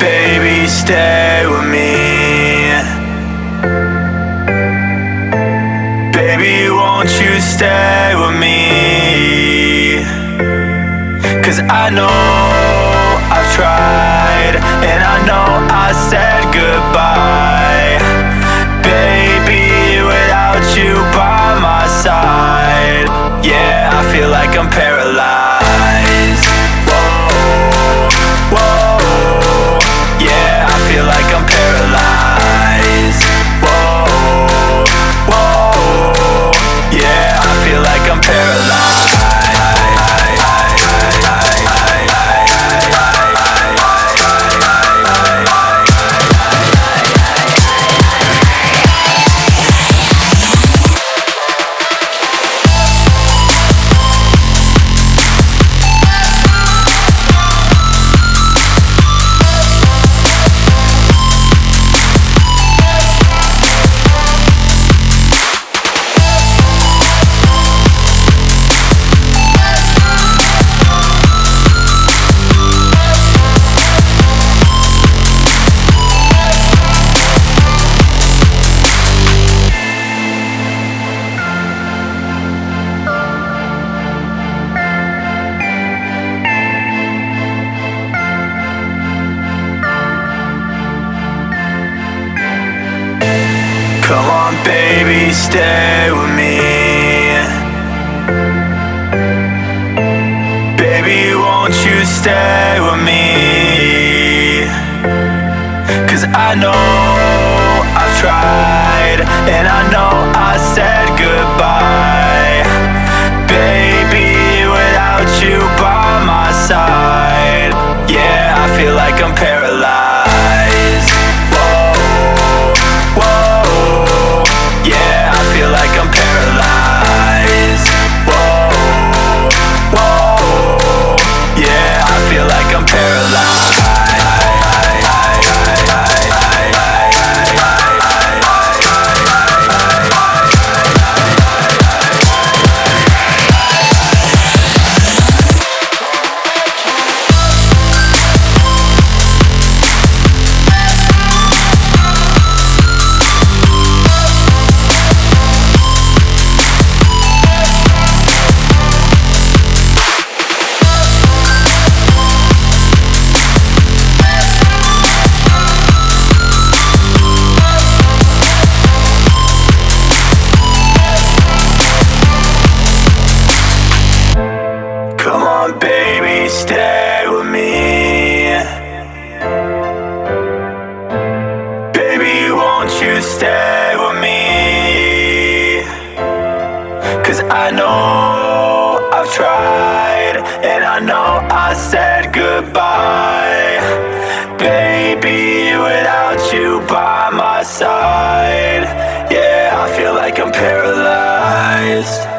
baby, stay with me. Baby, won't you stay with me? 'Cause I know I've tried, and I know I said goodbye. Baby, without you by my side, yeah, I feel like I'm paralyzed. Whoa, whoa, yeah, I feel like I'm paralyzed. Whoa, whoa, yeah, I feel like I'm paralyzed. Come on, baby, stay with me. Baby, won't you stay with me? 'Cause I know I've tried, and I know I said goodbye. Baby, without you by my side, yeah, I feel like I'm paralyzed. Like I'm paralyzed. Whoa, whoa, yeah, I feel like I'm paralyzed. Come on, baby, stay with me. Baby, won't you stay with me? 'Cause I know I've tried, and I know I said goodbye. Baby, without you by my side, yeah, I feel like I'm paralyzed.